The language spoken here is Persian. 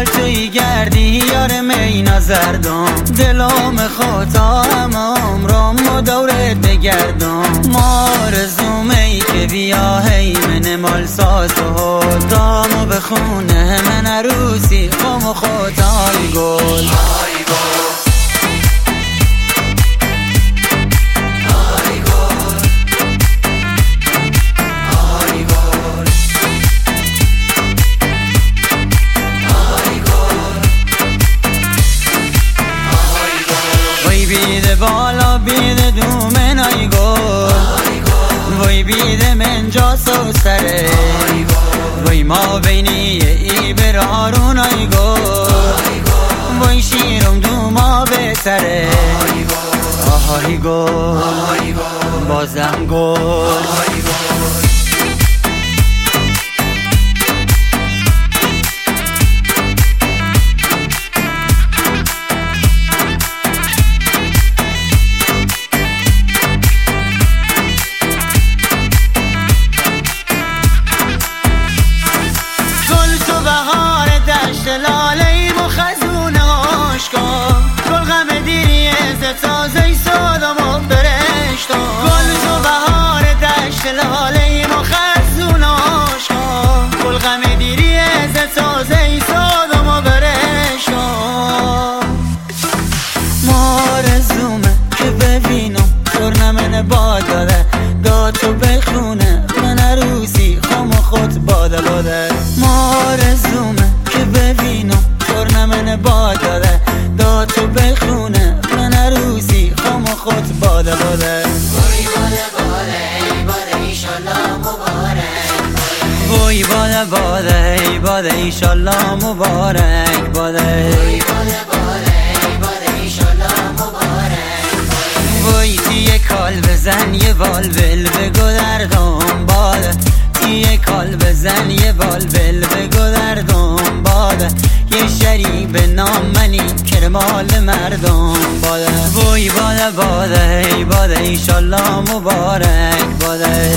حال توی گردی یار می نظردم دلم خودم عمرم و دورت بگردم مارزوم ای که بیا هی من مال ساز و دامو بخونه من عروسی قم و خودای گل بیده بالا بیده دومن ای گل وای بیده من جا سو سره وای ما بینی ای برارون ای گل وای شیرم دوما بهتره آهای گل بازم گل لاله و خزون عاشقا گل غم دیری از تازه سادم و برشتا گل تو بهار دشت لاله و خزون عاشقا گل غم دیری از تازه سادم و برشتا مارزومه که ببینم تورنمن باداره داد تو بخونه من عروسی خم و خود باده باده مارزومه که ببینم تورنمن باداره داد تو بخونه من عروسی خم و خود باده باده وای باده باده ای باده ایشالله مبارک وای باده باده ای باده ایشالله مبارک باده وای باده باده ای باده ایشالله مبارک وای تیه کال بزن یه والول بگو دردم باده تیه کال بزن یه والول بگو دردم باده یه شریب نام منی کرمال مردم باده وای باده باده ای باده ایشالله مبارک باده